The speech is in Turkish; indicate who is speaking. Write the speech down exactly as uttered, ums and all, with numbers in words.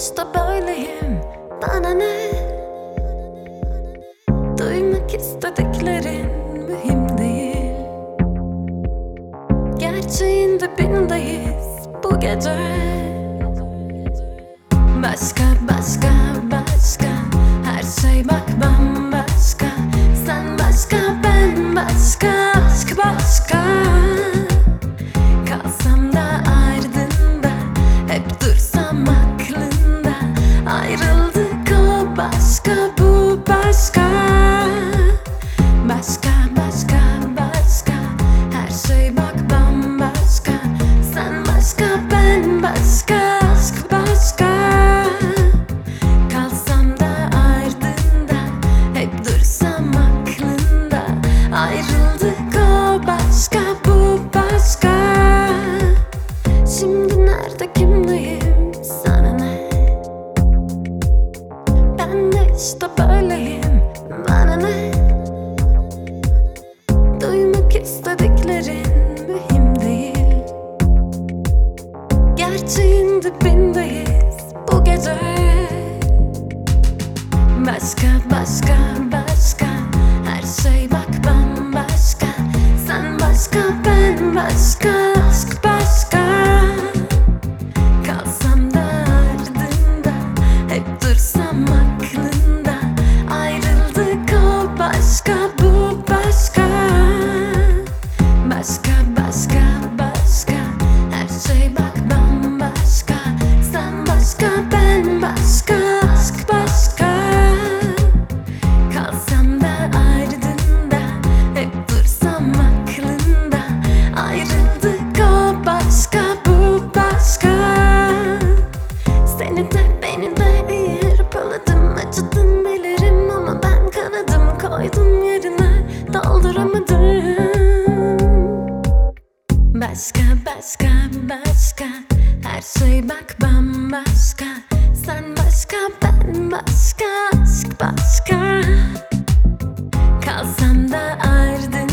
Speaker 1: işte böyleyim, bana ne? Duymak istediklerin mühim değil. Gerçeğin dibindeyiz bu gece. Başka başka başka, her şey bak bambaşka. Sen başka, ben başka, aşk başka. Kalsam da ardında, hep dursam aklında. Ayrıldık, o başka, bu başka. Başka başka başka, her şey bak bambaşka. Sen başka, ben başka, aşk başka. Kalsam da ardında, hep dursam aklında. Ayrıldık, o başka, bu başka. Şimdi nerede, kimdeyim, sana ne? Ben de işte böyleyim, bana ne? Duymak istediklerin mühim değil. Gerçeğin dibindeyiz bu gece. Başka başka başka, her şey bak bambaşka. Sen başka, ben başka, aşk başka. Kalsam da ardında, hep dursam aklında. Ayrıldık, o başka, bu başka. Başka başka başka, her şey bak bambaşka. Sen başka, ben başka, aşk başka. Kalsam da ardında, hep dursam aklında. Ayrıldık, o başka, bu başka. Seni de beni de iyi hırpaladım, acıdın bilirim ama ben kanadım koydum yerine, dolduramadım. Başka başka başka, her şey bak bambaşka. Sen başka, ben başka, aşk başka. Kalsam da ardında,